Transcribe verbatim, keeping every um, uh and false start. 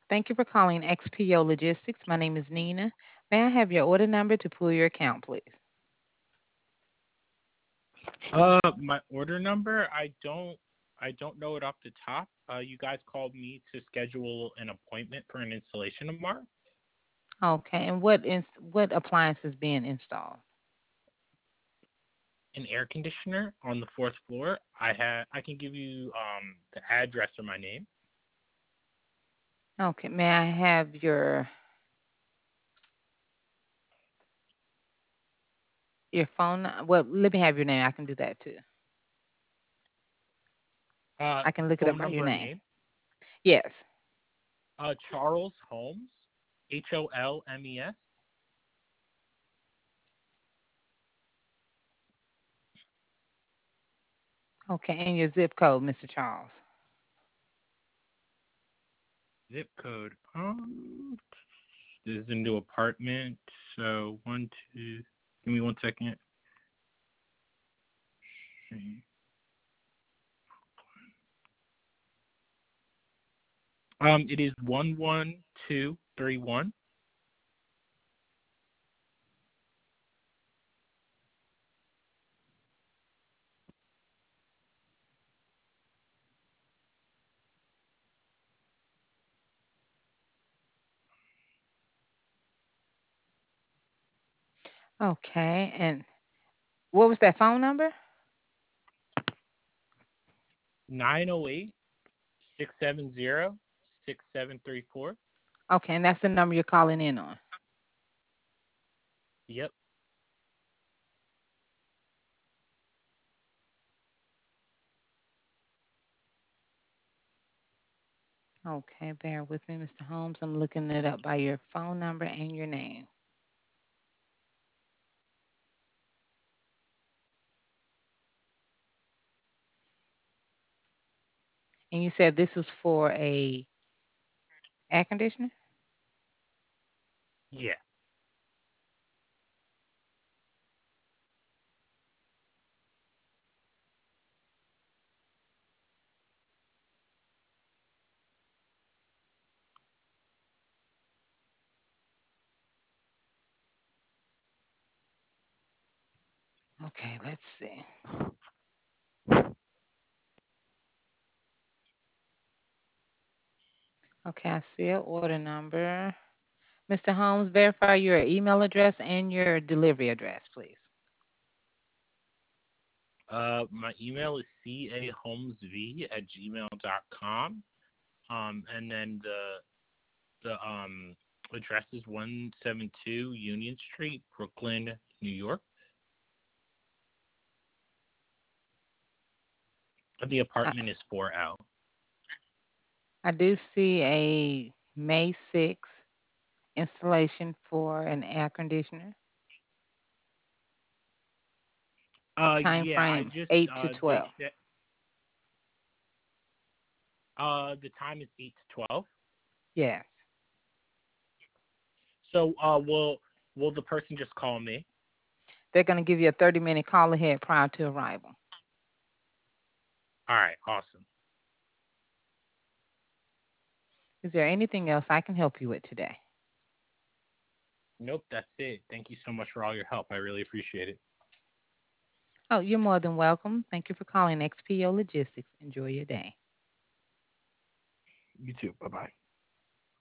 Thank you for calling X P O Logistics. My name is Nina. May I have your order number to pull your account, please? Uh, my order number, I don't, I don't know it off the top. Uh, you guys called me to schedule an appointment for an installation tomorrow. Okay, and what is what appliance is being installed? An air conditioner on the fourth floor. I had, I can give you um the address or my name. Okay, may I have your your phone? nu- Well, let me have your name. I can do that too. Uh, I can look it up phone by your number and name. name. Yes. Uh, Charles Holmes, H O L M E S. Okay, and your zip code, Mister Charles. Zip code. Um, this is a new apartment. So one, two. Give me one second. Um, it is one one two three one. Okay, and what was that phone number? Nine zero eight six seven zero six seven three four. Okay, and that's the number you're calling in on. Yep. Okay, bear with me, Mister Holmes. I'm looking it up by your phone number and your name. And you said this was for a air conditioner? Yeah. Okay, let's see. Okay, I see an order number. Mister Holmes, verify your email address and your delivery address, please. Uh, my email is caholmesv at gmail dot com. Um, and then the the um address is one seven two Union Street, Brooklyn, New York. The I, apartment is four L. I do see a May sixth installation for an air conditioner. Uh, Time yeah, I frame just eight to uh they twelve. said uh the time is eight to twelve. Yes. So uh will will the person just call me? They're going to give you a thirty minute call ahead prior to arrival. All right, awesome. Is there anything else I can help you with today? Nope, that's it. Thank you so much for all your help. I really appreciate it. Oh, you're more than welcome. Thank you for calling X P O Logistics. Enjoy your day. You too. Bye bye.